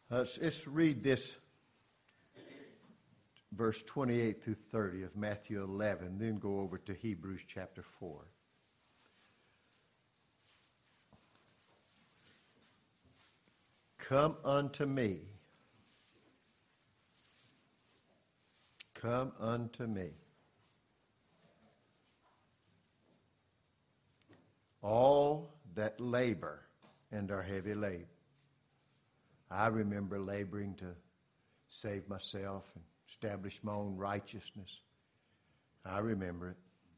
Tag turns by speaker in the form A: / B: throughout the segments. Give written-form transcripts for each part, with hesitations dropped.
A: Let's read this verse 28 through 30 of Matthew 11, then go over to Hebrews chapter 4. Come unto me. Come unto me. All that labor and are heavy laden. I remember laboring to save myself and establish my own righteousness. I remember it.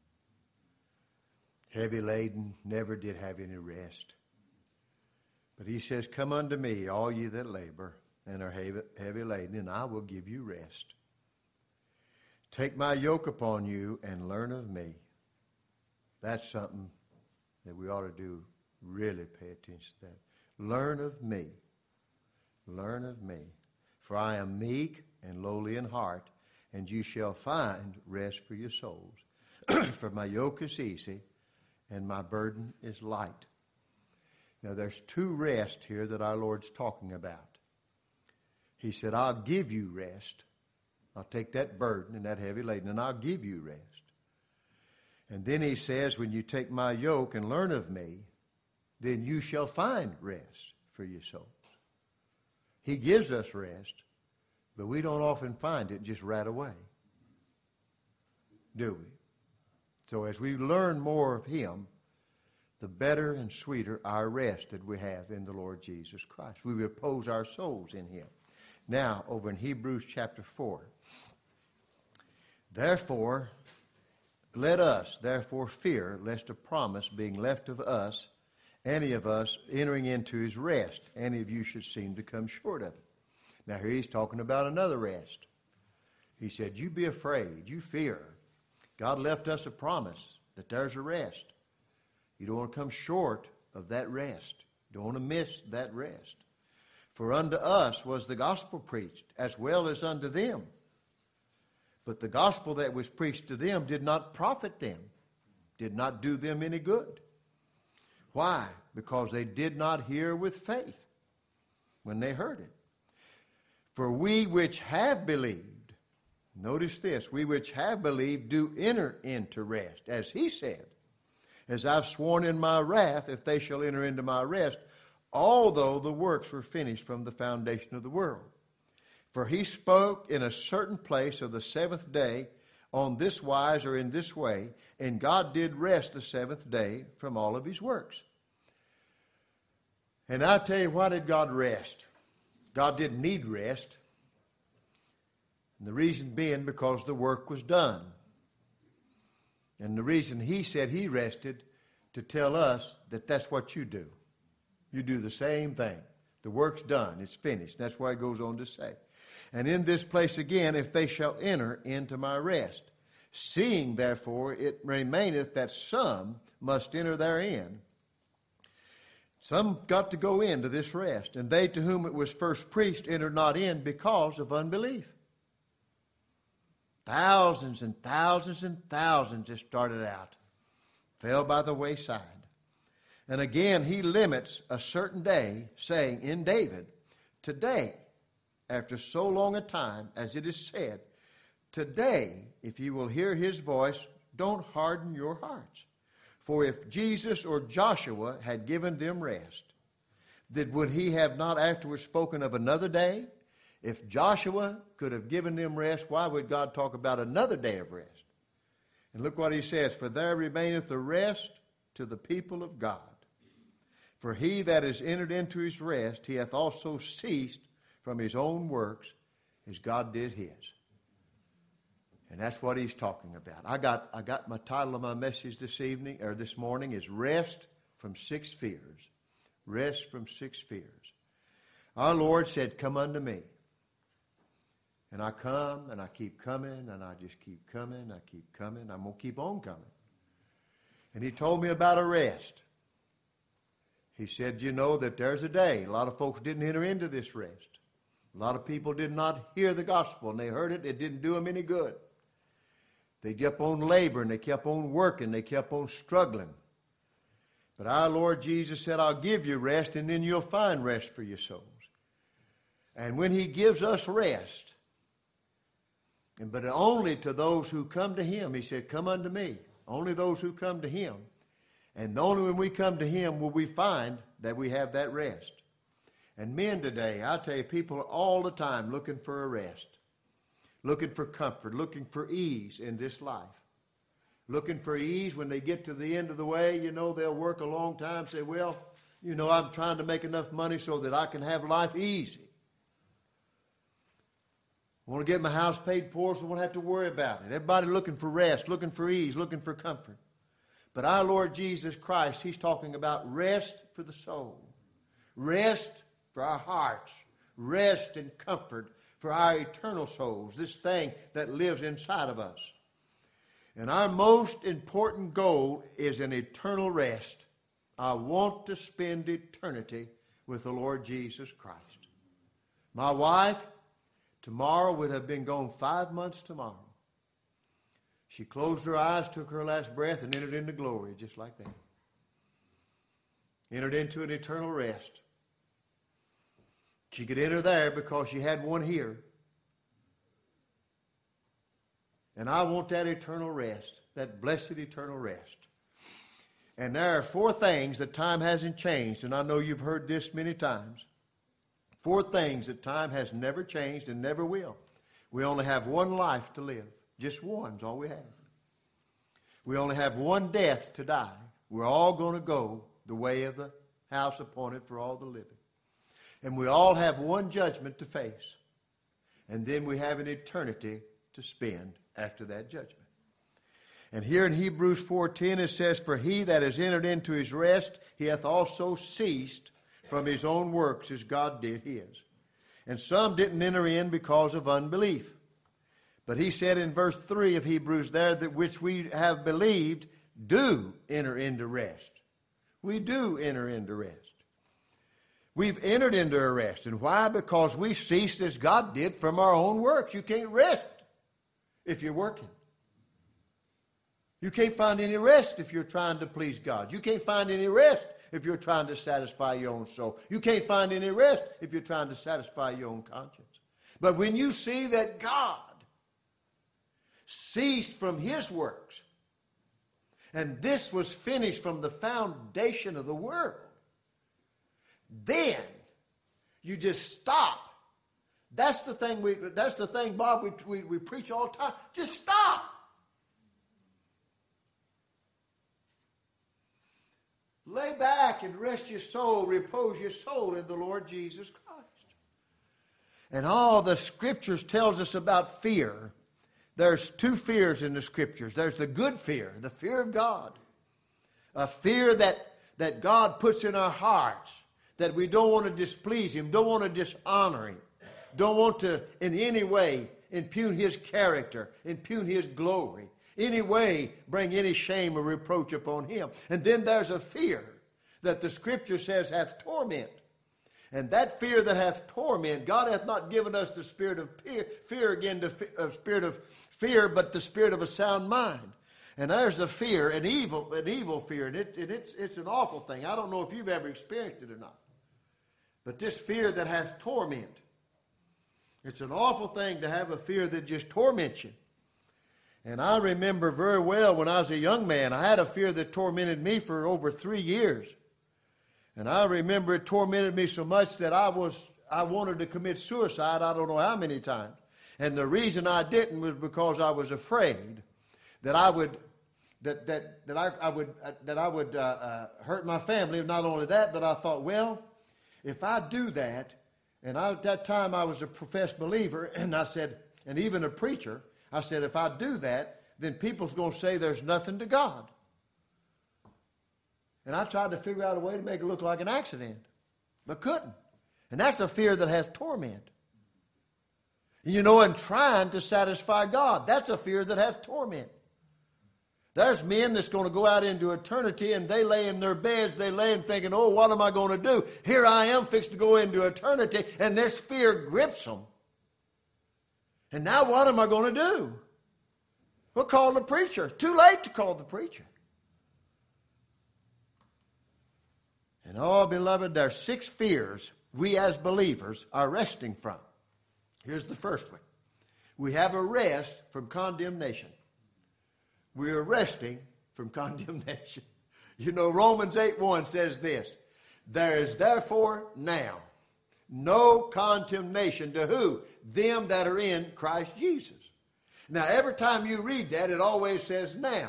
A: Heavy laden, never did have any rest. But he says, come unto me, all ye that labor and are heavy laden, and I will give you rest. Take my yoke upon you and learn of me. That's something that we ought to do, really pay attention to that. Learn of me. Learn of me. For I am meek and lowly in heart, and you shall find rest for your souls. For my yoke is easy, and my burden is light. Now there's two rests here that our Lord's talking about. He said, I'll give you rest. I'll take that burden and that heavy laden, and I'll give you rest. And then he says, when you take my yoke and learn of me, then you shall find rest for your souls. He gives us rest, but we don't often find it just right away, do we? So as we learn more of him, the better and sweeter our rest that we have in the Lord Jesus Christ. We repose our souls in him. Now, over in Hebrews chapter 4. Therefore, let us therefore fear, lest a promise being left of us, any of us entering into his rest, any of you should seem to come short of it. Now here he's talking about another rest. He said, you be afraid, you fear. God left us a promise that there's a rest. You don't want to come short of that rest. You don't want to miss that rest. For unto us was the gospel preached, as well as unto them. But the gospel that was preached to them did not profit them, did not do them any good. Why? Because they did not hear with faith when they heard it. For we which have believed, notice this, we which have believed do enter into rest, as he said, as I've sworn in my wrath, if they shall enter into my rest, although the works were finished from the foundation of the world. For he spoke in a certain place of the seventh day, on this wise or in this way, and God did rest the seventh day from all of his works. And I tell you, why did God rest? God didn't need rest. And the reason being because the work was done. And the reason he said he rested, to tell us that that's what you do. You do the same thing. The work's done. It's finished. That's why it goes on to say. And in this place again, if they shall enter into my rest. Seeing, therefore, it remaineth that some must enter therein. Some got to go into this rest. And they to whom it was first preached entered not in because of unbelief. Thousands and thousands and thousands just started out. Fell by the wayside. And again, he limits a certain day, saying in David, today, after so long a time, as it is said, today, if you will hear his voice, don't harden your hearts. For if Jesus or Joshua had given them rest, then would he have not afterwards spoken of another day? If Joshua could have given them rest, why would God talk about another day of rest? And look what he says, for there remaineth a rest to the people of God. For he that is entered into his rest, he hath also ceased from his own works, as God did his. And that's what he's talking about. I got my title of my message this morning is Rest from Six Fears. Rest from Six Fears. Our Lord said, come unto me. And I come, and I keep coming, and I just keep coming, I keep coming. I'm going to keep on coming. And he told me about a rest. He said, you know that there's a day. A lot of folks didn't enter into this rest. A lot of people did not hear the gospel, and they heard it. It didn't do them any good. They kept on laboring. They kept on working. They kept on struggling. But our Lord Jesus said, I'll give you rest, and then you'll find rest for your souls. And when he gives us rest, but only to those who come to him, he said, come unto me. Only those who come to him. And only when we come to him will we find that we have that rest. And men today, I tell you, people are all the time looking for a rest, looking for comfort, looking for ease in this life. Looking for ease when they get to the end of the way, they'll work a long time, say, well, I'm trying to make enough money so that I can have life easy. I want to get my house paid for so I won't have to worry about it. Everybody looking for rest, looking for ease, looking for comfort. But our Lord Jesus Christ, he's talking about rest for the soul, rest for our hearts, rest and comfort for our eternal souls, this thing that lives inside of us. And our most important goal is an eternal rest. I want to spend eternity with the Lord Jesus Christ. My wife, tomorrow would have been gone 5 months tomorrow. She closed her eyes, took her last breath, and entered into glory just like that. Entered into an eternal rest. She could enter there because she had one here. And I want that eternal rest, that blessed eternal rest. And there are 4 things that time hasn't changed, and I know you've heard this many times. 4 things that time has never changed and never will. We only have one life to live. Just one's all we have. We only have one death to die. We're all going to go the way of the house appointed for all the living. And we all have one judgment to face. And then we have an eternity to spend after that judgment. And here in Hebrews 4:10 it says, for he that has entered into his rest, he hath also ceased from his own works as God did his. And some didn't enter in because of unbelief. But he said in verse 3 of Hebrews there, that which we have believed do enter into rest. We do enter into rest. We've entered into a rest. And why? Because we ceased as God did from our own works. You can't rest if you're working. You can't find any rest if you're trying to please God. You can't find any rest if you're trying to satisfy your own soul. You can't find any rest if you're trying to satisfy your own conscience. But when you see that God ceased from his works, and this was finished from the foundation of the world, then you just stop. That's the thing, Bob, we preach all the time. Just stop. Lay back and rest your soul, repose your soul in the Lord Jesus Christ. And all the scriptures tells us about fear. There's 2 fears in the scriptures. There's the good fear, the fear of God. A fear that God puts in our hearts, that we don't want to displease him, don't want to dishonor him, don't want to in any way impugn his character, impugn his glory, any way bring any shame or reproach upon him. And then there's a fear that the scripture says hath torment. And that fear that hath torment, God hath not given us the spirit of spirit of fear, but the spirit of a sound mind. And there's a fear, an evil fear, and it's an awful thing. I don't know if you've ever experienced it or not. But this fear that hath torment, it's an awful thing to have a fear that just torments you. And I remember very well when I was a young man, I had a fear that tormented me for over 3 years. And I remember it tormented me so much that I wanted to commit suicide I don't know how many times. And the reason I didn't was because I was afraid that I would hurt my family. Not only that, but I thought, well, if I do that, and at that time I was a professed believer, and I said, and even a preacher, I said, if I do that, then people's going to say there's nothing to God. And I tried to figure out a way to make it look like an accident, but couldn't. And that's a fear that hath torment. And trying to satisfy God, that's a fear that hath torment. There's men that's going to go out into eternity, and they lay in their beds, they lay and thinking, oh, what am I going to do? Here I am fixed to go into eternity, and this fear grips them. And now what am I going to do? We'll call the preacher. Too late to call the preacher. And oh, beloved, there are 6 fears we as believers are resting from. Here's the first one. We have a rest from condemnation. We're resting from condemnation. You know, Romans 8:1 says this, there is therefore now no condemnation to who? Them that are in Christ Jesus. Now, every time you read that, it always says now.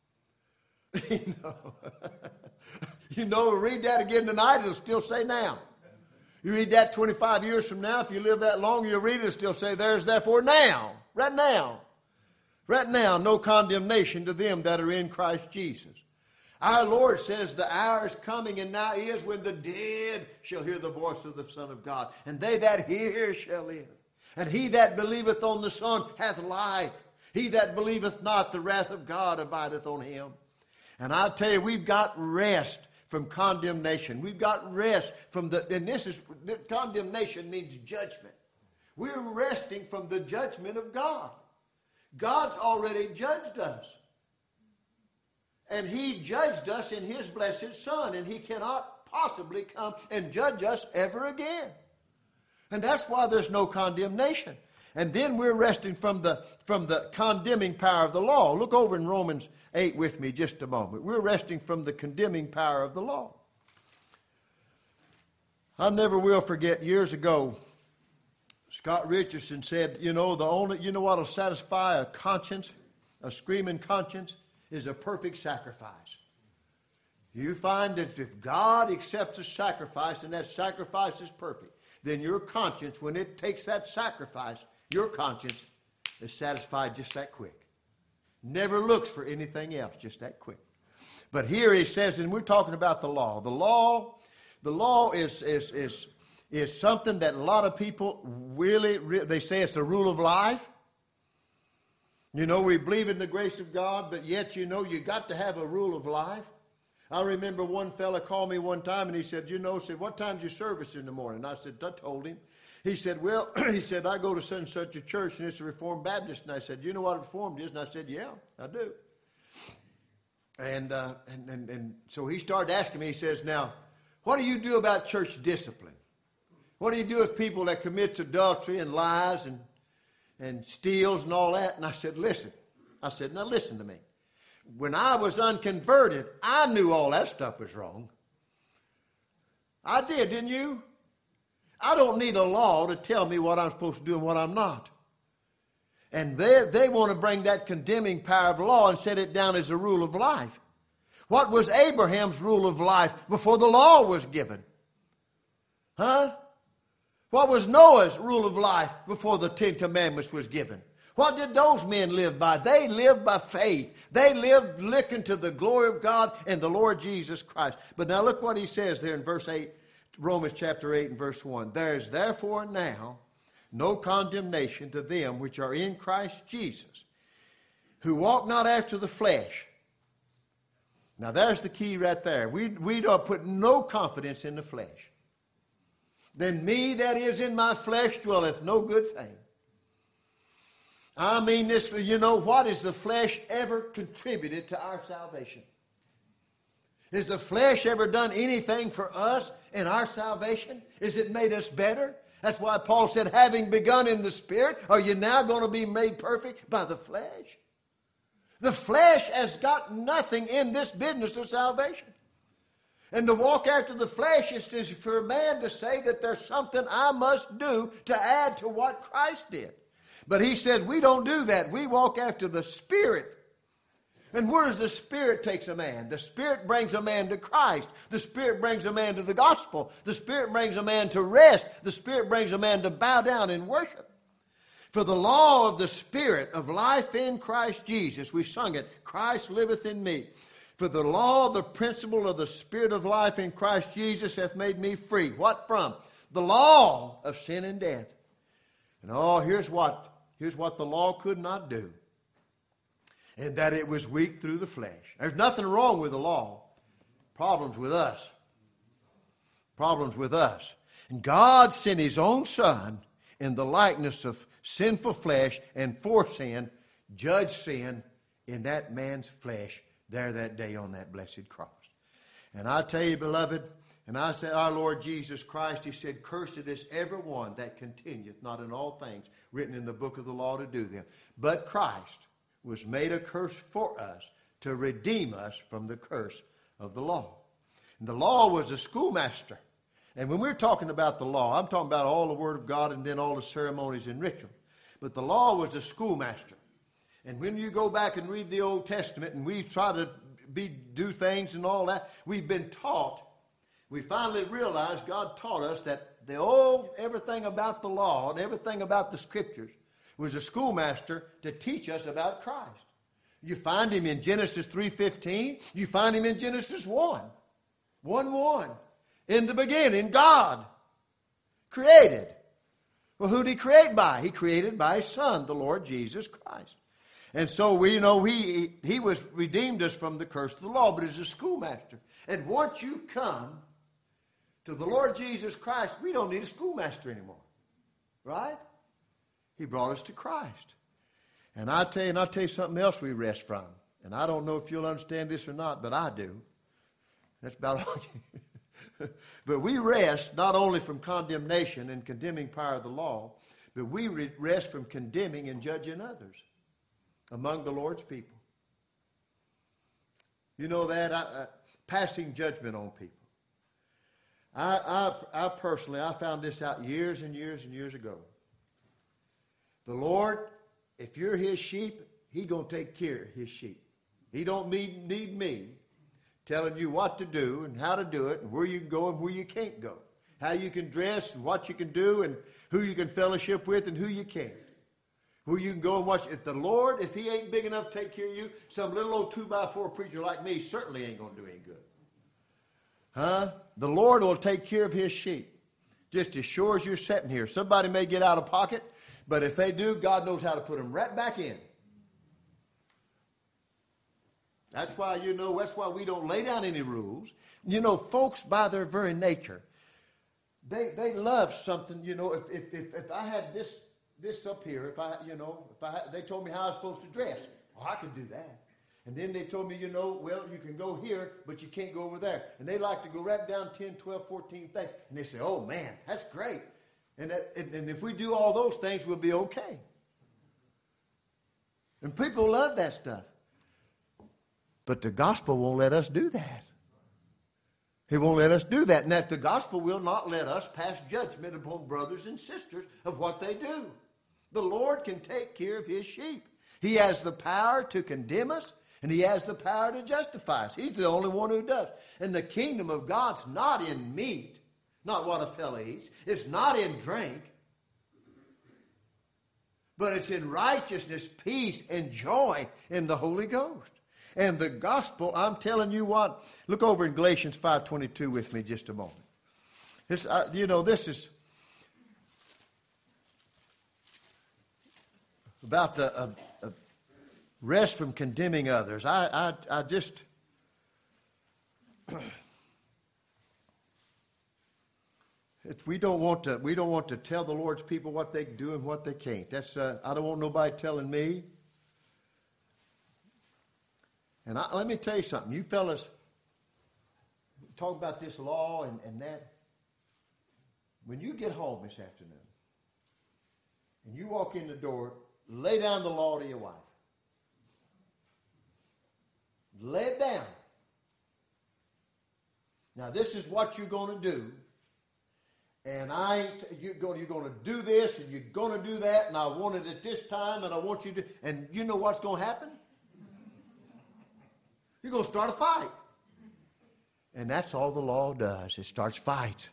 A: Read that again tonight, it'll still say now. You read that 25 years from now, if you live that long, you'll read it, it'll still say, there's therefore now, right now. Right now, no condemnation to them that are in Christ Jesus. Our Lord says the hour is coming and now is when the dead shall hear the voice of the Son of God. And they that hear shall live. And he that believeth on the Son hath life. He that believeth not, the wrath of God abideth on him. And I tell you, we've got rest from condemnation. We've got rest from condemnation means judgment. We're resting from the judgment of God. God's already judged us. And he judged us in his blessed Son, and he cannot possibly come and judge us ever again. And that's why there's no condemnation. And then we're resting from the condemning power of the law. Look over in Romans 8 with me just a moment. We're resting from the condemning power of the law. I never will forget years ago, Scott Richardson said, you know what will satisfy a conscience, a screaming conscience, is a perfect sacrifice. You find that if God accepts a sacrifice and that sacrifice is perfect, then your conscience, when it takes that sacrifice, your conscience is satisfied just that quick. Never looks for anything else, just that quick. But here he says, and we're talking about the law. The law is something that a lot of people really, they say it's a rule of life. You know, we believe in the grace of God, but yet, you got to have a rule of life. I remember one fella called me one time and he said, what time's your service in the morning? I said, I told him. He said, I go to such and such a church and it's a Reformed Baptist. And I said, you know what a Reformed is? And I said, yeah, I do. And so he started asking me, he says, now, what do you do about church discipline? What do you do with people that commits adultery and lies and steals and all that? And I said, listen. I said, now listen to me. When I was unconverted, I knew all that stuff was wrong. I did, didn't you? I don't need a law to tell me what I'm supposed to do and what I'm not. And they want to bring that condemning power of law and set it down as a rule of life. What was Abraham's rule of life before the law was given? Huh? What was Noah's rule of life before the Ten Commandments was given? What did those men live by? They lived by faith. They lived looking to the glory of God and the Lord Jesus Christ. But now look what he says there in verse 8, Romans chapter 8 and verse 1. There is therefore now no condemnation to them which are in Christ Jesus, who walk not after the flesh. Now there's the key right there. We don't put no confidence in the flesh. Then me that is in my flesh dwelleth no good thing. I mean this, what has the flesh ever contributed to our salvation? Has the flesh ever done anything for us in our salvation? Has it made us better? That's why Paul said, having begun in the Spirit, are you now going to be made perfect by the flesh? The flesh has got nothing in this business of salvation. And to walk after the flesh is for a man to say that there's something I must do to add to what Christ did. But he said we don't do that. We walk after the Spirit. And where does the Spirit takes a man? The Spirit brings a man to Christ. The Spirit brings a man to the gospel. The Spirit brings a man to rest. The Spirit brings a man to bow down and worship. For the law of the Spirit of life in Christ Jesus, we sung it, Christ liveth in me. For the law, the principle of the Spirit of life in Christ Jesus hath made me free. What from? The law of sin and death. And here's what the law could not do. And that it was weak through the flesh. There's nothing wrong with the law. Problems with us. Problems with us. And God sent his own Son in the likeness of sinful flesh, and for sin, judged sin in that man's flesh there that day on that blessed cross. And I tell you, beloved, And I said, our Lord Jesus Christ, he said, cursed is every one that continueth not in all things written in the book of the law to do them. But Christ was made a curse for us to redeem us from the curse of the law. And the law was a schoolmaster. And when we're talking about the law, I'm talking about all the Word of God and then all the ceremonies and rituals. But the law was a schoolmaster. And when you go back and read the Old Testament and we try to do things and all that, we've been taught. We finally realized God taught us that everything about the law and everything about the Scriptures was a schoolmaster to teach us about Christ. You find him in Genesis 3:15. You find him in Genesis 1:1. In the beginning, God created. Well, who did he create by? He created by his Son, the Lord Jesus Christ. And so we know he was redeemed us from the curse of the law, but as a schoolmaster. And once you come to the Lord Jesus Christ, we don't need a schoolmaster anymore. Right? He brought us to Christ. And I'll tell you something else we rest from. And I don't know if you'll understand this or not, but I do. That's about all. But we rest not only from condemnation and condemning power of the law, but we rest from condemning and judging others among the Lord's people. You know that? Passing judgment on people. I personally, I found this out years and years and years ago. The Lord, if you're his sheep, he's going to take care of his sheep. He don't need me telling you what to do and how to do it and where you can go and where you can't go. How you can dress and what you can do and who you can fellowship with and who you can't. Where you can go and watch. If the Lord, if he ain't big enough to take care of you, some little old 2x4 preacher like me certainly ain't going to do any good. Huh? The Lord will take care of his sheep. Just as sure as you're sitting here. Somebody may get out of pocket, but if they do, God knows how to put them right back in. That's why we don't lay down any rules. You know, folks by their very nature, they love something. You know, if I had this up here, they told me how I was supposed to dress. Oh, I could do that. And then they told me, you can go here, but you can't go over there. And they like to go right down 10, 12, 14 things. And they say, oh, man, that's great. And if we do all those things, we'll be okay. And people love that stuff. But the gospel won't let us do that. He won't let us do that. And that the gospel will not let us pass judgment upon brothers and sisters of what they do. The Lord can take care of his sheep. He has the power to condemn us, and he has the power to justify us. He's the only one who does. And the kingdom of God's not in meat, not what a fellow eats. It's not in drink. But it's in righteousness, peace, and joy in the Holy Ghost. And the gospel, I'm telling you what, look over in Galatians 5:22 with me just a moment. This is about the rest from condemning others. I just we don't want to tell the Lord's people what they can do and what they can't. That's I don't want nobody telling me. And let me tell you something. You fellas talk about this law and that. When you get home this afternoon and you walk in the door, lay down the law to your wife. Lay it down. Now, this is what you're going to do. And you're going to do this and you're going to do that. And I want it at this time and I want you to. And you know what's going to happen? You're going to start a fight. And that's all the law does. It starts fights.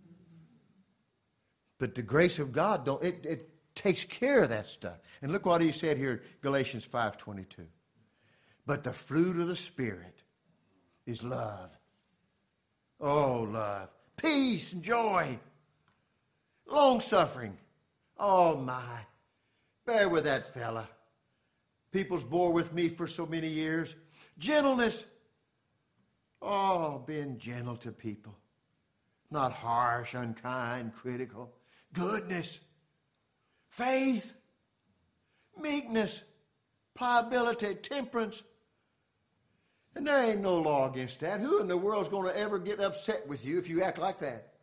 A: But the grace of God, it takes care of that stuff. And look what he said here, Galatians 5:22. But the fruit of the Spirit is love. Oh, love. Peace and joy. Long-suffering. Oh, my. Bear with that fella. People's bore with me for so many years. Gentleness. Oh, being gentle to people. Not harsh, unkind, critical. Goodness. Faith. Meekness. Pliability. Temperance. And there ain't no law against that. Who in the world is going to ever get upset with you if you act like that?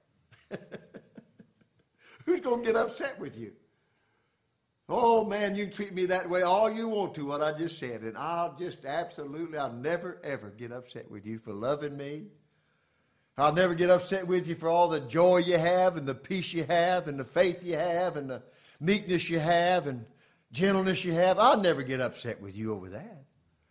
A: Who's going to get upset with you? Oh, man, you can treat me that way all you want to, what I just said. And I'll never, ever get upset with you for loving me. I'll never get upset with you for all the joy you have and the peace you have and the faith you have and the meekness you have and gentleness you have. I'll never get upset with you over that.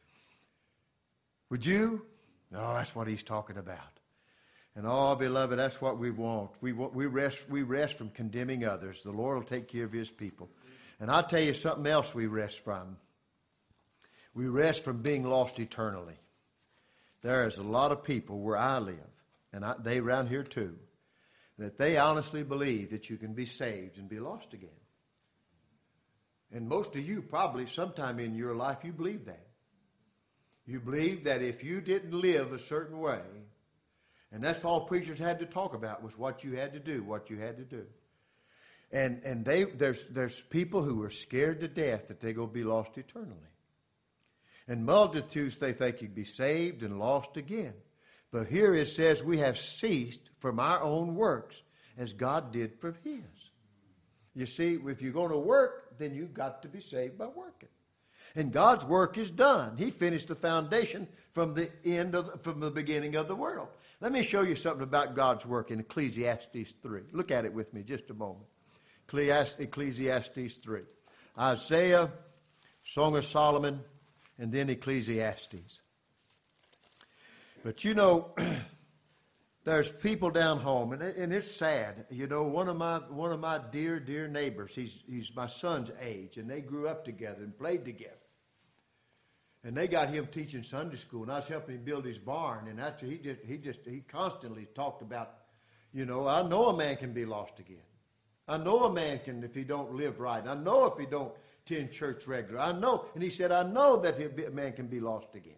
A: Would you? No, that's what he's talking about. And oh, beloved, that's what we want. We rest from condemning others. The Lord will take care of his people. And I'll tell you something else we rest from. We rest from being lost eternally. There's a lot of people where I live, and they around here too, that they honestly believe that you can be saved and be lost again. And most of you probably sometime in your life you believe that. You believe that if you didn't live a certain way, and that's all preachers had to talk about was what you had to do, what you had to do. And there's people who are scared to death that they're going to be lost eternally. And multitudes, they think you'd be saved and lost again. But here it says we have ceased from our own works as God did from his. You see, if you're going to work, then you've got to be saved by working. And God's work is done. He finished the foundation from the beginning of the world. Let me show you something about God's work in Ecclesiastes 3. Look at it with me just a moment. Ecclesiastes 3. Isaiah, Song of Solomon, and then Ecclesiastes. But you know, there's people down home, and it's sad. You know, one of my dear neighbors, he's my son's age, and they grew up together and played together. And they got him teaching Sunday school, and I was helping him build his barn. And after he constantly talked about, you know, I know a man can be lost again. I know a man can if he don't live right. I know if he don't attend church regular. I know. And he said, I know that a man can be lost again.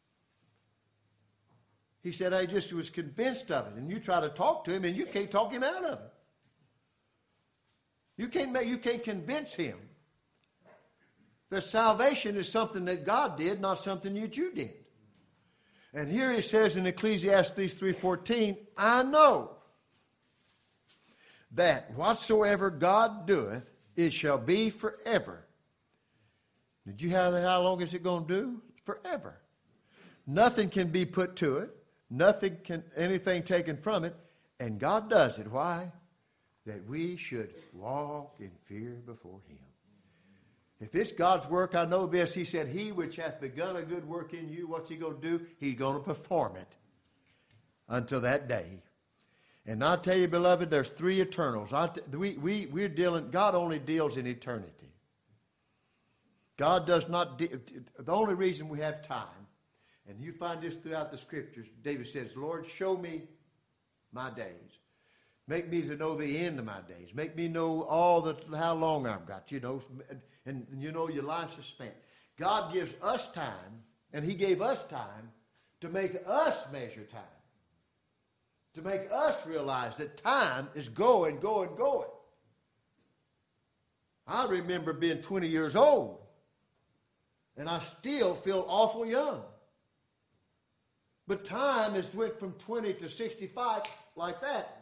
A: He said, I just was convinced of it. And you try to talk to him, and you can't talk him out of it. You can't convince him. The salvation is something that God did, not something that you did. And here it says in Ecclesiastes 3:14, I know that whatsoever God doeth, it shall be forever. Did you have how long is it going to do? Forever. Nothing can be put to it. Anything taken from it. And God does it. Why? That we should walk in fear before him. If it's God's work, I know this. He said, he which hath begun a good work in you, what's he going to do? He's going to perform it until that day. And I tell you, beloved, there's three eternals. We're dealing, God only deals in eternity. God does not, the only reason we have time, and you find this throughout the scriptures, David says, Lord, show me my days. Make me to know the end of my days. Make me know how long I've got, you know, and you know your life's spent. God gives us time, and he gave us time to make us measure time. To make us realize that time is going. I remember being 20 years old, and I still feel awful young. But time has went from 20 to 65 like that.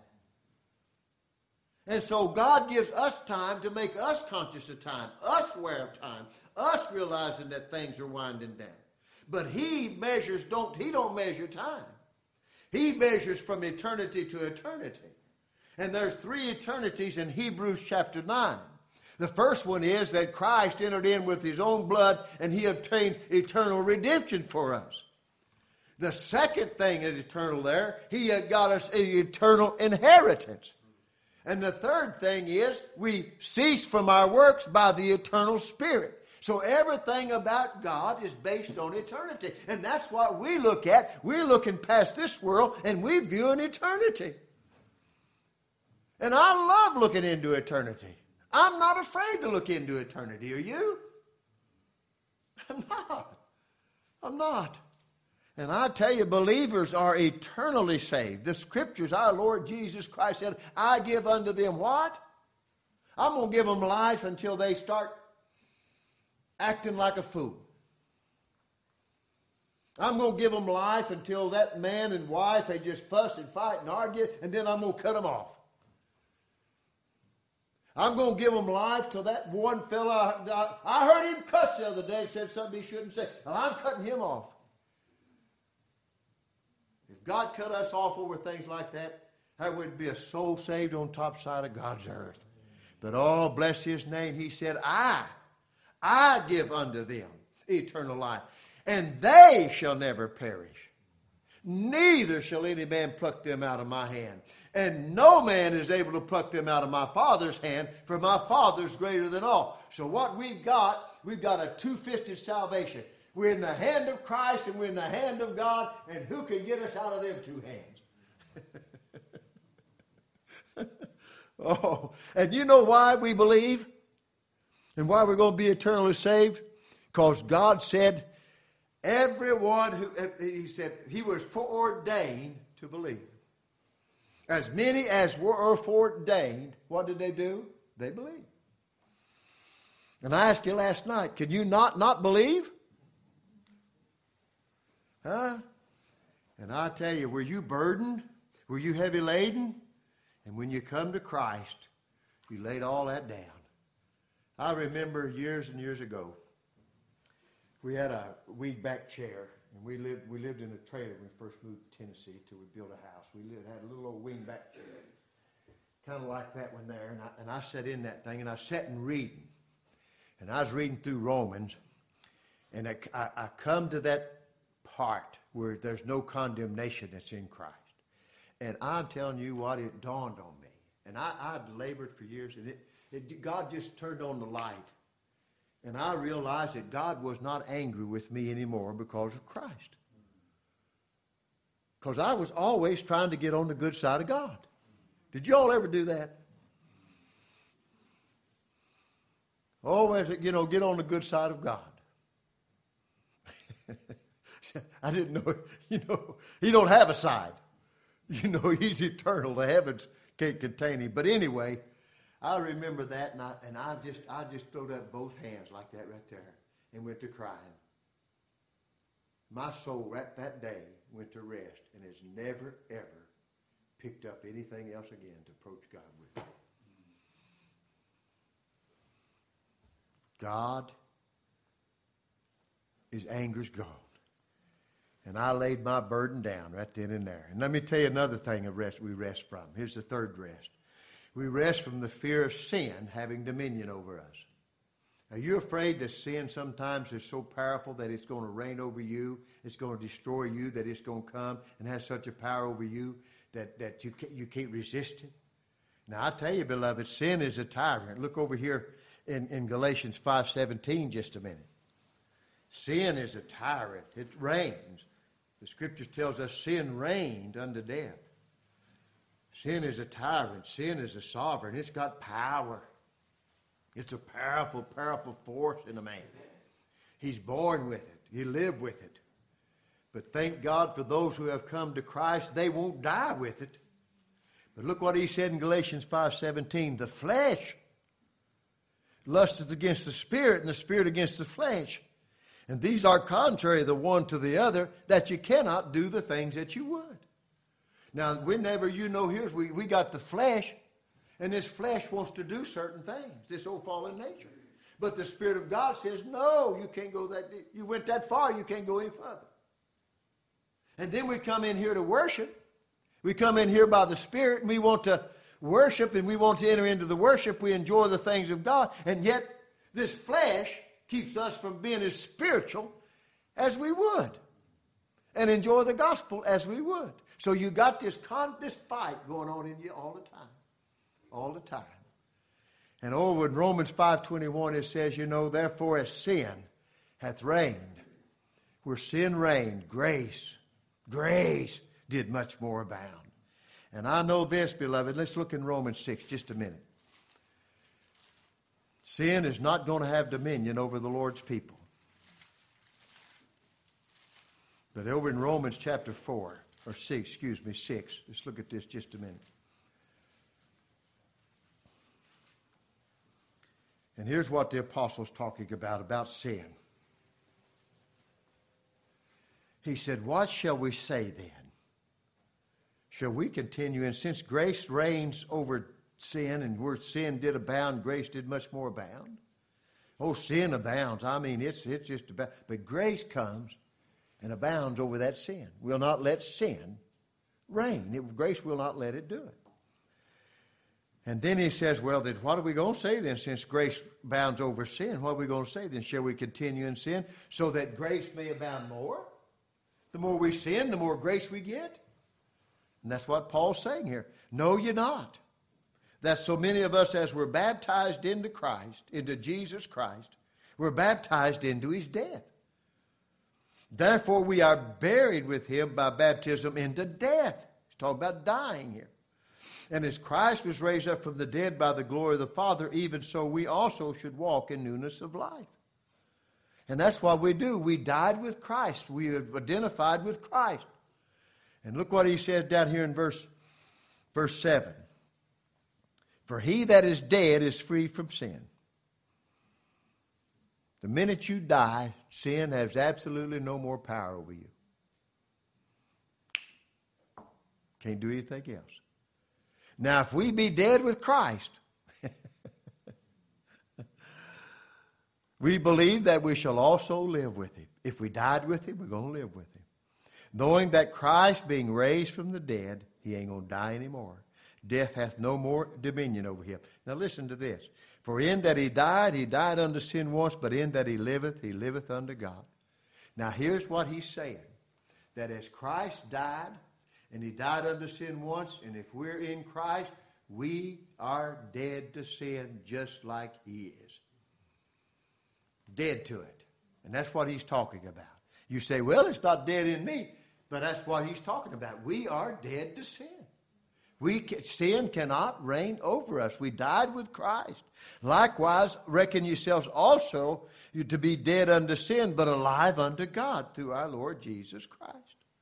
A: And so God gives us time to make us conscious of time, us aware of time, us realizing that things are winding down. But he don't measure time. He measures from eternity to eternity. And there's three eternities in Hebrews chapter 9. The first one is that Christ entered in with his own blood and he obtained eternal redemption for us. The second thing is eternal there. He got us an eternal inheritance. And the third thing is we cease from our works by the eternal Spirit. So everything about God is based on eternity. And that's what we look at. We're looking past this world and we view an eternity. And I love looking into eternity. I'm not afraid to look into eternity. Are you? I'm not. And I tell you, believers are eternally saved. The scriptures, our Lord Jesus Christ said, I give unto them what? I'm going to give them life until they start acting like a fool. I'm going to give them life until that man and wife, they just fuss and fight and argue, and then I'm going to cut them off. I'm going to give them life till that one fella, I heard him cuss the other day, said something he shouldn't say. Well, I'm cutting him off. If God cut us off over things like that, there would be a soul saved on top side of God's earth. But oh, bless his name, he said, I give unto them eternal life, and they shall never perish. Neither shall any man pluck them out of my hand. And no man is able to pluck them out of my Father's hand, for my Father's greater than all. So what we've got a two-fisted salvation. We're in the hand of Christ and we're in the hand of God, and who can get us out of them two hands? Oh, and you know why we believe? And why we're going to be eternally saved? Because God said, everyone who, he said, he was foreordained to believe. As many as were foreordained, what did they do? They believed. And I asked you last night, can you not believe? Huh? And I tell you, were you burdened? Were you heavy laden? And when you come to Christ, you laid all that down. I remember years and years ago, we had a weed back chair, and we lived in a trailer when we first moved to Tennessee till we built a house. We had a little old wing back chair, kind of like that one there, and I sat in that thing, and I sat and reading. And I was reading through Romans, and I come to that part where there's no condemnation that's in Christ. And I'm telling you what, it dawned on me. And I'd labored for years, and God just turned on the light. And I realized that God was not angry with me anymore because of Christ. Because I was always trying to get on the good side of God. Did you all ever do that? Always, get on the good side of God. I didn't know, he don't have a side. He's eternal. The heavens can't contain him. But anyway, I remember that, and I just throwed up both hands like that right there and went to crying. My soul at that day went to rest and has never, ever picked up anything else again to approach God with. God, his anger's gone. And I laid my burden down right then and there. And let me tell you another thing we rest from. Here's the third rest. We rest from the fear of sin having dominion over us. Are you afraid that sin sometimes is so powerful that it's going to reign over you, it's going to destroy you, that it's going to come and has such a power over you that you can't resist it? Now, I tell you, beloved, sin is a tyrant. Look over here in Galatians 5:17 just a minute. Sin is a tyrant. It reigns. The Scripture tells us sin reigned unto death. Sin is a tyrant. Sin is a sovereign. It's got power. It's a powerful, powerful force in a man. He's born with it. He lived with it. But thank God for those who have come to Christ, they won't die with it. But look what he said in Galatians 5:17. The flesh lusteth against the Spirit, and the Spirit against the flesh. And these are contrary the one to the other, that you cannot do the things that you would. Now, whenever here's we got the flesh, and this flesh wants to do certain things, this old fallen nature. But the Spirit of God says, no, you can't go that deep. You went that far, you can't go any further. And then we come in here to worship. We come in here by the Spirit, and we want to worship, and we want to enter into the worship. We enjoy the things of God, and yet this flesh keeps us from being as spiritual as we would and enjoy the gospel as we would. So you got this fight going on in you all the time. All the time. And over in Romans 5:21 it says, therefore as sin hath reigned, where sin reigned, grace did much more abound. And I know this, beloved. Let's look in Romans 6 just a minute. Sin is not going to have dominion over the Lord's people. But over in Romans chapter 6. Let's look at this just a minute. And here's what the apostle's talking about sin. he said, what shall we say then? Shall we continue? And since grace reigns over sin, and where sin did abound, grace did much more abound. Oh, sin abounds. I mean, it's just about. But grace comes and abounds over that sin. We'll not let sin reign. Grace will not let it do it. And then he says, well, then what are we going to say then, since grace abounds over sin? What are we going to say then? Shall we continue in sin so that grace may abound more? The more we sin, the more grace we get. And that's what Paul's saying here. No, you're not. That so many of us, as we're baptized into Christ, into Jesus Christ, we're baptized into his death. Therefore, we are buried with him by baptism into death. He's talking about dying here. And as Christ was raised up from the dead by the glory of the Father, even so we also should walk in newness of life. And that's what we do. We died with Christ. We are identified with Christ. And look what he says down here in verse 7. For he that is dead is free from sin. The minute you die, sin has absolutely no more power over you. Can't do anything else. Now, if we be dead with Christ, we believe that we shall also live with him. If we died with him, we're going to live with him. Knowing that Christ, being raised from the dead, he ain't going to die anymore. Death hath no more dominion over him. Now listen to this. For in that he died unto sin once, but in that he liveth unto God. Now here's what he's saying. That as Christ died, and he died unto sin once, and if we're in Christ, we are dead to sin just like he is. Dead to it. And that's what he's talking about. You say, well, it's not dead in me, but that's what he's talking about. We are dead to sin. Sin cannot reign over us. We died with Christ. Likewise, reckon yourselves also to be dead unto sin, but alive unto God through our Lord Jesus Christ.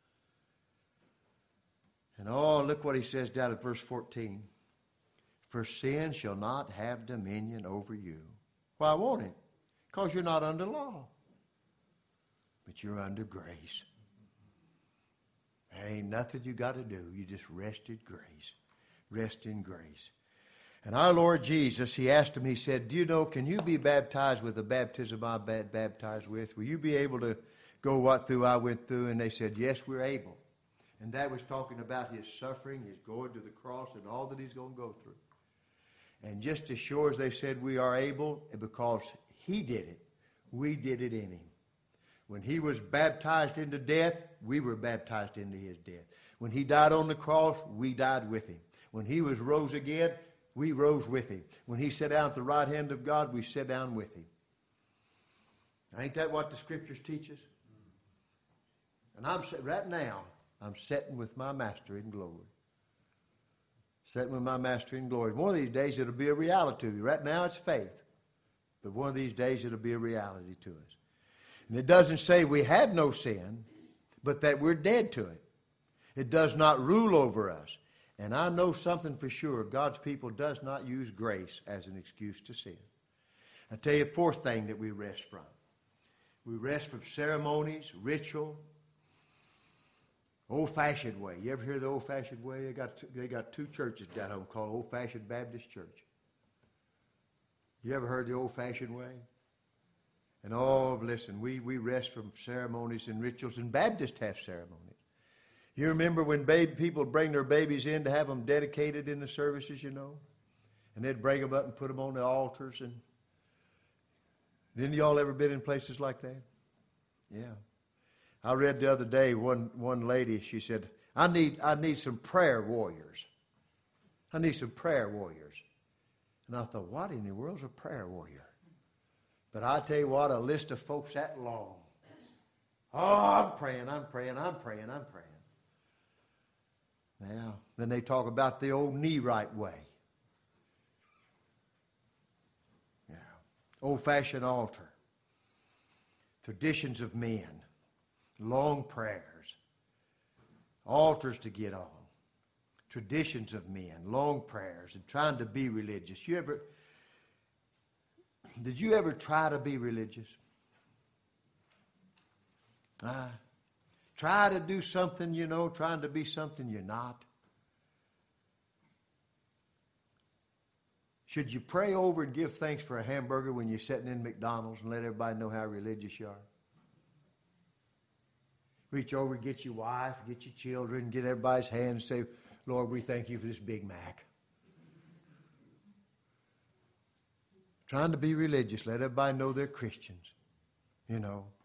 A: And oh, look what he says down at verse 14. For sin shall not have dominion over you. Why won't it? Because you're not under law. But you're under grace. There ain't nothing you got to do. You just rest in grace. Rest in grace. And our Lord Jesus, he asked him, he said, do you know, can you be baptized with the baptism I baptized with? Will you be able to go what through I went through? And they said, yes, we're able. And that was talking about his suffering, his going to the cross, and all that he's going to go through. And just as sure as they said we are able, because he did it, we did it in him. When he was baptized into death, we were baptized into his death. When he died on the cross, we died with him. When he was rose again, we rose with him. When he sat down at the right hand of God, we sat down with him. Ain't that what the scriptures teach us? And right now, I'm sitting with my master in glory. Sitting with my master in glory. One of these days, it'll be a reality to you. Right now, it's faith. But one of these days, it'll be a reality to us. And it doesn't say we have no sin, but that we're dead to it. It does not rule over us. And I know something for sure. God's people does not use grace as an excuse to sin. I'll tell you a fourth thing that we rest from. We rest from ceremonies, ritual, old-fashioned way. You ever hear the old-fashioned way? They got two churches down home called Old-Fashioned Baptist Church. You ever heard the old-fashioned way? And listen, we rest from ceremonies and rituals, and Baptists have ceremonies. You remember when people bring their babies in to have them dedicated in the services, you know? And they'd bring them up and put them on the altars. And didn't y'all ever been in places like that? Yeah. I read the other day, one lady, she said, I need some prayer warriors. I need some prayer warriors. And I thought, what in the world's a prayer warrior? But I tell you what, a list of folks that long. Oh, I'm praying. Now, then they talk about the old knee right way. Yeah. Old-fashioned altar. Traditions of men. Long prayers. Altars to get on. Traditions of men. Long prayers. And trying to be religious. Did you ever try to be religious? try to do something, trying to be something you're not? Should you pray over and give thanks for a hamburger when you're sitting in McDonald's and let everybody know how religious you are? Reach over, get your wife, get your children, get everybody's hand and say, Lord, we thank you for this Big Mac. Trying to be religious, let everybody know they're Christians, And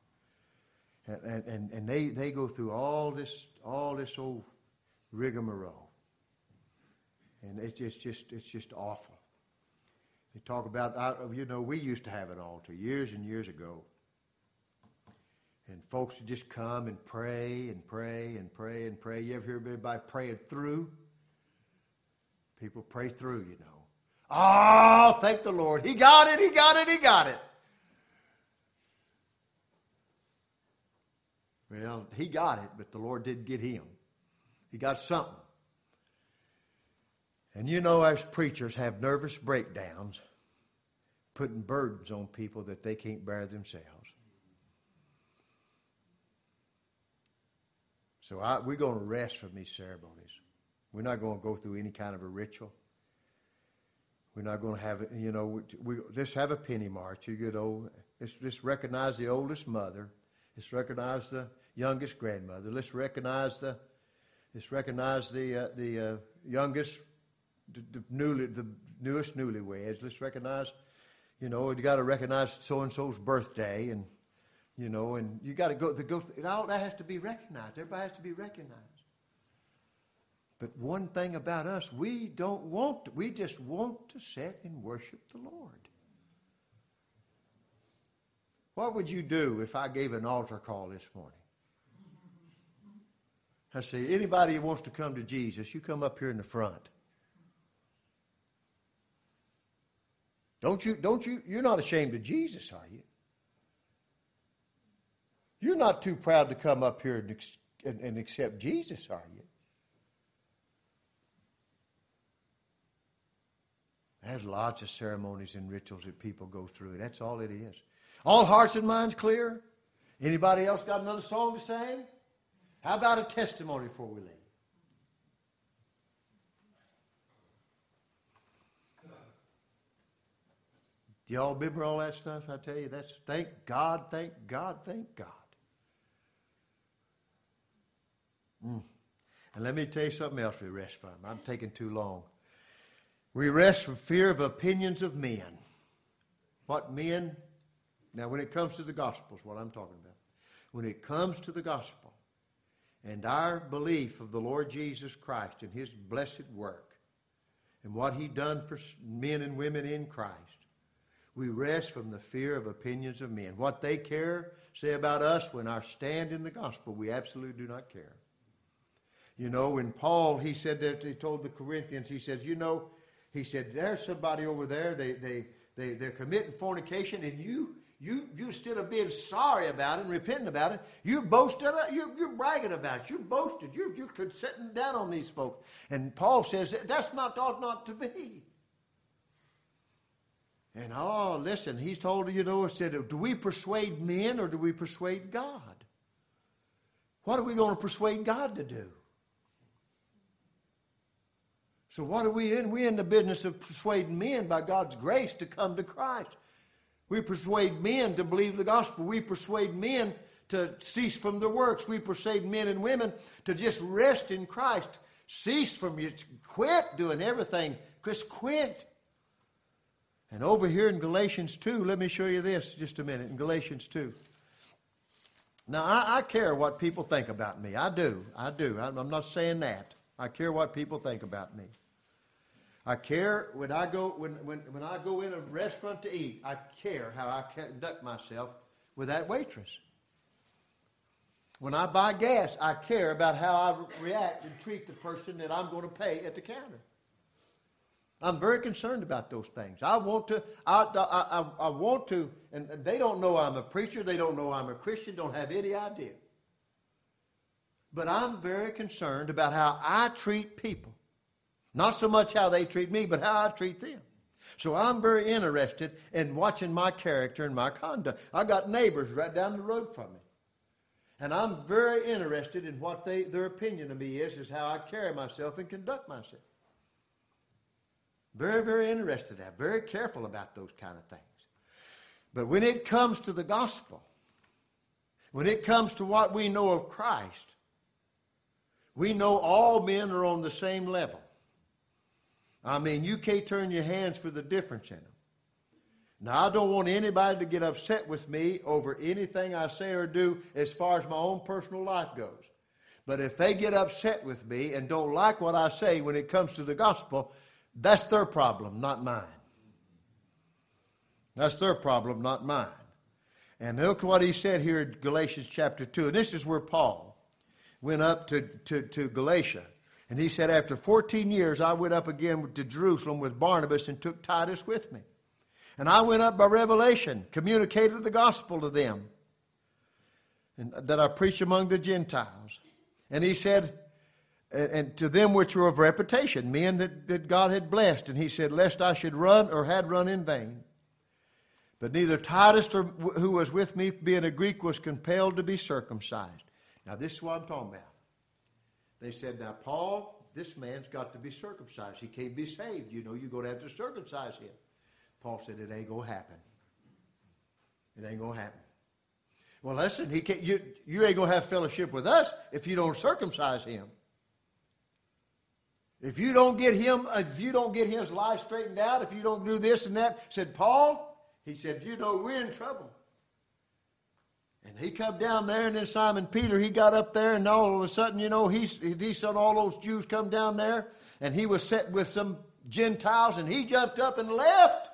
A: they go through all this old rigmarole. And it's just awful. They talk about, we used to have an altar years and years ago. And folks would just come and pray and pray and pray and pray. You ever hear anybody praying through? People pray through, Oh, thank the Lord. He got it, he got it, he got it. Well, he got it, but the Lord didn't get him. He got something. And us preachers have nervous breakdowns putting burdens on people that they can't bear themselves. So we're going to rest from these ceremonies. We're not going to go through any kind of a ritual. We're not going to have, let's have a penny march. Let's recognize the oldest mother. Let's recognize the youngest grandmother. Let's recognize the youngest, the newest newlyweds. Let's recognize, you got to recognize so-and-so's birthday, and you got to go all that has to be recognized. Everybody has to be recognized. But one thing about us, we just want to sit and worship the Lord. What would you do if I gave an altar call this morning? I say, anybody who wants to come to Jesus, you come up here in the front. You're not ashamed of Jesus, are you? You're not too proud to come up here and accept Jesus, are you? There's lots of ceremonies and rituals that people go through. That's all it is. All hearts and minds clear? Anybody else got another song to sing? How about a testimony before we leave? Do y'all remember all that stuff? I tell you, that's thank God, thank God, thank God. And let me tell you something else we rest from. I'm taking too long. We rest from fear of opinions of men. What men? Now, when it comes to the gospel is what I'm talking about. When it comes to the gospel and our belief of the Lord Jesus Christ and his blessed work and what he done for men and women in Christ, we rest from the fear of opinions of men. What they say about us when our stand in the gospel, we absolutely do not care. When Paul, he said that, he told the Corinthians, he said, he said, there's somebody over there, they're committing fornication, and you instead of being sorry about it and repenting about it, you boasted, you're bragging about it, you boasted, you're sitting down on these folks. And Paul says, that's ought not to be. And listen, he's told, said, do we persuade men or do we persuade God? What are we going to persuade God to do? So what are we in? We're in the business of persuading men by God's grace to come to Christ. We persuade men to believe the gospel. We persuade men to cease from their works. We persuade men and women to just rest in Christ. Cease from you. Quit doing everything. Just quit. And over here in Galatians 2, let me show you this just a minute. In Galatians 2. Now, I care what people think about me. I do. I'm not saying that. I care what people think about me. I care when I go in a restaurant to eat. I care how I conduct myself with that waitress. When I buy gas, I care about how I react and treat the person that I'm going to pay at the counter. I'm very concerned about those things. I want to, and they don't know I'm a preacher. They don't know I'm a Christian. Don't have any idea. But I'm very concerned about how I treat people. Not so much how they treat me, but how I treat them. So I'm very interested in watching my character and my conduct. I got neighbors right down the road from me. And I'm very interested in what their opinion of me is how I carry myself and conduct myself. Very, very interested in that. Very careful about those kind of things. But when it comes to the gospel, when it comes to what we know of Christ, we know all men are on the same level. I mean, you can't turn your hands for the difference in them. Now, I don't want anybody to get upset with me over anything I say or do as far as my own personal life goes. But if they get upset with me and don't like what I say when it comes to the gospel, that's their problem, not mine. That's their problem, not mine. And look what he said here in Galatians chapter 2. And this is where Paul went up to Galatia. And he said, after 14 years, I went up again to Jerusalem with Barnabas and took Titus with me. And I went up by revelation, communicated the gospel to them, and that I preached among the Gentiles. And he said, and to them which were of reputation, men that God had blessed. And he said, lest I should run or had run in vain. But neither Titus, who was with me, being a Greek, was compelled to be circumcised. Now, this is what I'm talking about. They said, now, Paul, this man's got to be circumcised. He can't be saved. You know, you're going to have to circumcise him. Paul said, it ain't going to happen. It ain't going to happen. Well, listen, you ain't going to have fellowship with us if you don't circumcise him. If you don't get his life straightened out, if you don't do this and that, said Paul, he said, you know, we're in trouble. And he come down there, and then Simon Peter, he got up there, and all of a sudden, you know, he saw all those Jews come down there, and he was sitting with some Gentiles, and he jumped up and left.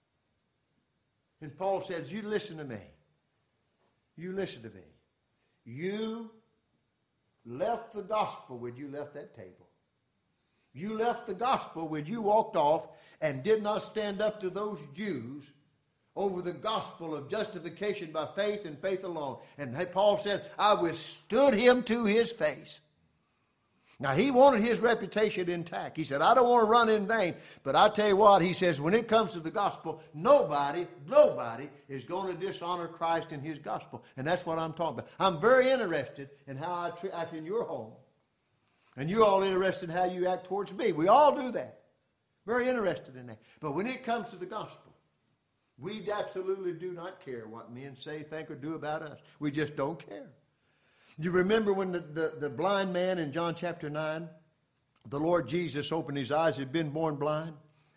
A: And Paul says, you listen to me. You listen to me. You left the gospel when you left that table. You left the gospel when you walked off and did not stand up to those Jews over the gospel of justification by faith and faith alone. And Paul said, I withstood him to his face. Now, he wanted his reputation intact. He said, I don't want to run in vain. But I tell you what, he says, when it comes to the gospel, nobody is going to dishonor Christ in his gospel. And that's what I'm talking about. I'm very interested in how I act in your home. And you're all interested in how you act towards me. We all do that. Very interested in that. But when it comes to the gospel, we absolutely do not care what men say, think, or do about us. We just don't care. You remember when the blind man in John chapter 9, the Lord Jesus opened his eyes, he'd been born blind.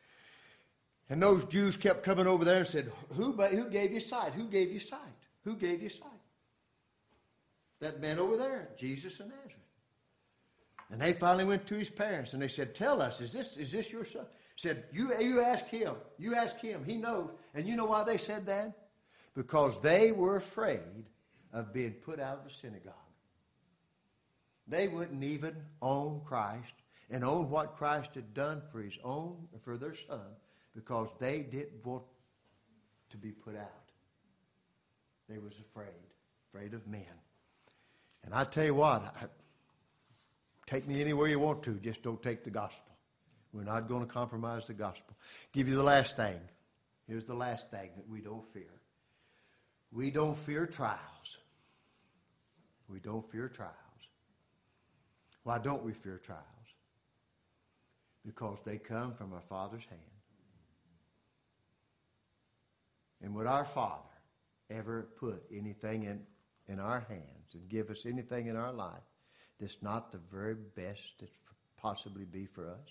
A: And those Jews kept coming over there and said, who gave you sight? Who gave you sight? Who gave you sight? That man over there, Jesus of Nazareth. And they finally went to his parents and they said, tell us, is this your son? He said, you ask him. You ask him. He knows. And you know why they said that? Because they were afraid of being put out of the synagogue. They wouldn't even own Christ and own what Christ had done for their son, because they didn't want to be put out. They was afraid of men. And I tell you what, take me anywhere you want to, just don't take the gospel. We're not going to compromise the gospel. Give you the last thing. Here's the last thing that we don't fear. We don't fear trials. We don't fear trials. Why don't we fear trials? Because they come from our Father's hand. And would our Father ever put anything in our hands and give us anything in our life that's not the very best that possibly be for us?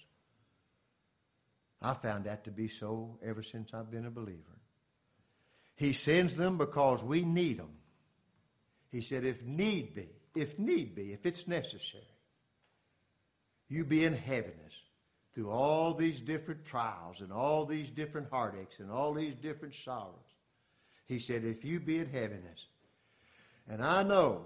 A: I found that to be so ever since I've been a believer. He sends them because we need them. He said, if need be, if it's necessary, you be in heaviness through all these different trials and all these different heartaches and all these different sorrows. He said, if you be in heaviness. And I know,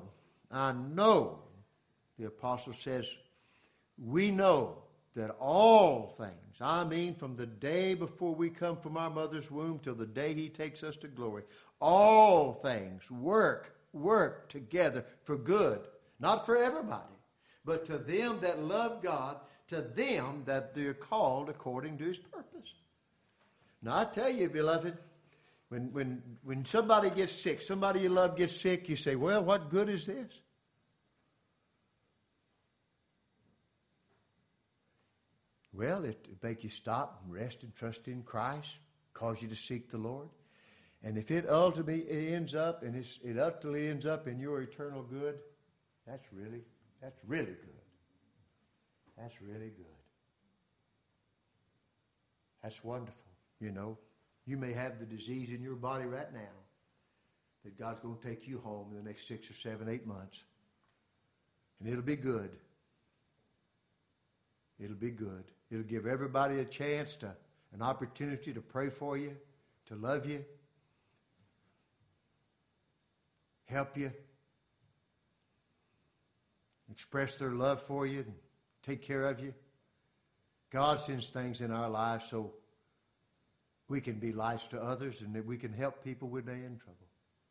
A: the apostle says, we know that all things, I mean from the day before we come from our mother's womb till the day he takes us to glory, all things work together for good. Not for everybody, but to them that love God, to them that they're called according to his purpose. Now I tell you, beloved, When somebody gets sick, somebody you love gets sick, you say, well, what good is this? Well, it make you stop and rest and trust in Christ, cause you to seek the Lord. And if it ultimately ends up, and it utterly ends up in your eternal good, that's really good. That's really good. That's wonderful, you know. You may have the disease in your body right now that God's going to take you home in the next 6 or 7, 8 months. And it'll be good. It'll be good. It'll give everybody a chance an opportunity to pray for you, to love you, help you, express their love for you, and take care of you. God sends things in our lives so we can be lights to others and that we can help people when they're in trouble.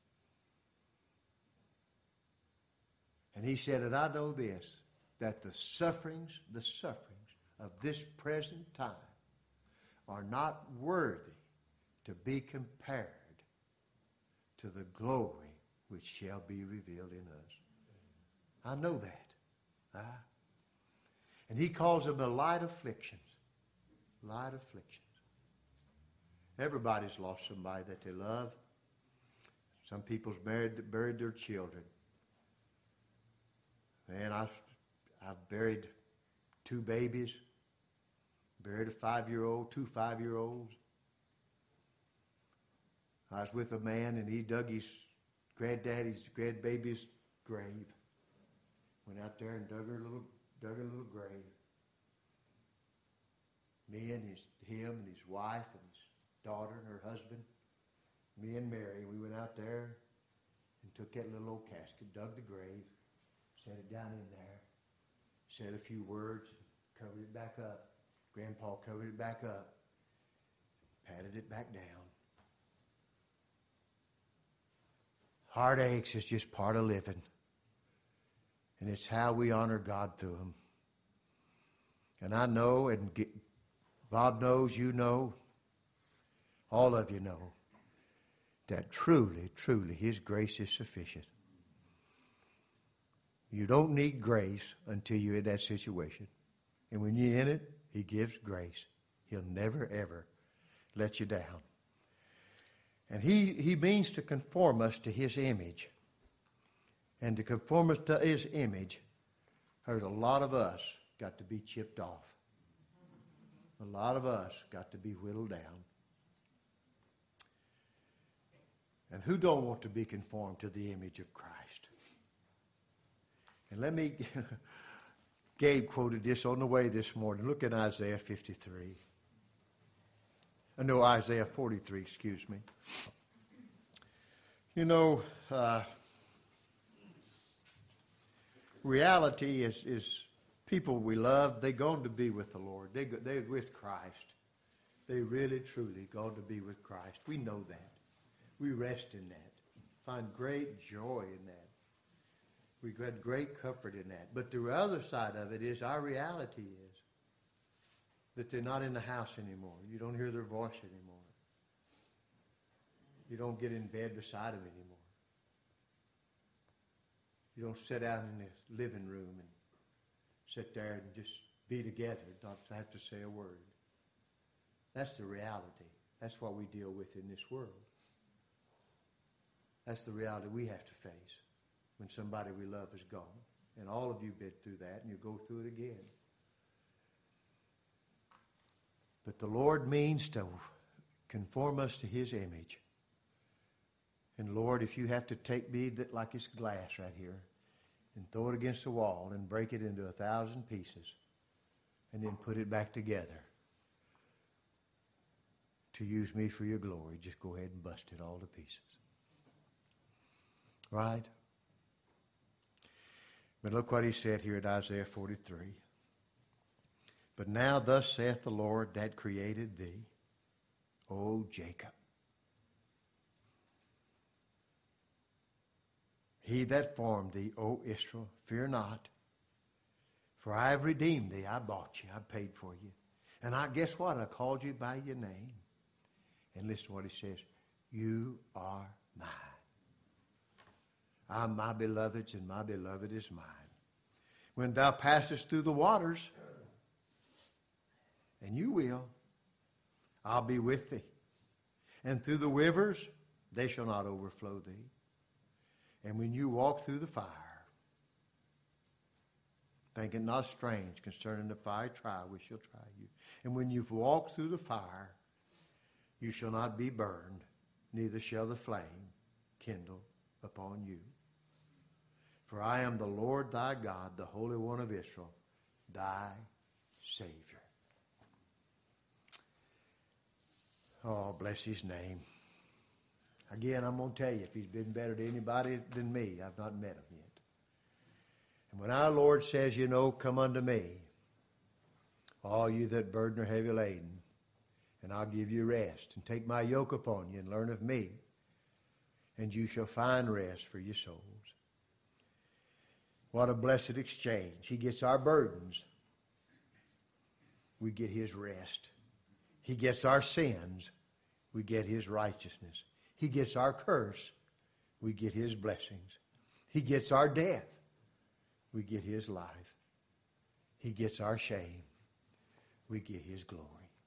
A: And he said, and I know this, that the sufferings of this present time are not worthy to be compared to the glory which shall be revealed in us. I know that. And he calls them the light afflictions. Light afflictions. Everybody's lost somebody that they love. Some people's buried their children. Man, I've buried 2 babies. Buried a 5-year-old, 2 5-year-olds. I was with a man and he dug his grandbaby's grave. Went out there and dug a little grave. Me and him and his wife and his daughter and her husband. Me and Mary, we went out there and took that little old casket, dug the grave, set it down in there, said a few words, covered it back up. Grandpa covered it back up, patted it back down. Heartaches is just part of living. And it's how we honor God through them. And I know, and Bob knows, you know, all of you know, that truly, truly His grace is sufficient. You don't need grace until you're in that situation. And when you're in it, He gives grace. He'll never, ever let you down. And He means to conform us to His image. And to conform us to His image, there's a lot of us got to be chipped off. A lot of us got to be whittled down. And who don't want to be conformed to the image of Christ? And let me, Gabe quoted this on the way this morning. Look at Isaiah 53. No, Isaiah 43, excuse me. You know, reality is people we love, they're going to be with the Lord. They're with Christ. They really, truly going to be with Christ. We know that. We rest in that. Find great joy in that. We get great comfort in that. But the other side of it is our reality is that they're not in the house anymore. You don't hear their voice anymore. You don't get in bed beside them anymore. You don't sit down in the living room and sit there and just be together, not have to say a word. That's the reality. That's what we deal with in this world. That's the reality we have to face when somebody we love is gone. And all of you have been through that, and you go through it again. But the Lord means to conform us to His image. And Lord, if you have to take me like it's glass right here and throw it against the wall and break it into 1,000 pieces and then put it back together to use me for your glory, just go ahead and bust it all to pieces. Right? But look what he said here in Isaiah 43. But now thus saith the Lord that created thee, O Jacob. He that formed thee, O Israel, fear not. For I have redeemed thee. I bought you. I paid for you. And guess what? I called you by your name. And listen to what he says. You are mine. I'm my beloved's, and my beloved is mine. When thou passest through the waters, and you will, I'll be with thee. And through the rivers, they shall not overflow thee. And when you walk through the fire, think it not strange concerning the fiery trial which shall try you. And when you've walked through the fire, you shall not be burned, neither shall the flame kindle upon you. For I am the Lord thy God, the Holy One of Israel, thy Savior. Oh, bless his name. Again, I'm going to tell you, if he's been better to anybody than me, I've not met him yet. And when our Lord says, you know, come unto me, all you that burden are heavy laden, and I'll give you rest, and take my yoke upon you, and learn of me, and you shall find rest for your souls. What a blessed exchange. He gets our burdens. We get his rest. He gets our sins. We get his righteousness. He gets our curse. We get his blessings. He gets our death. We get his life. He gets our shame. We get his glory.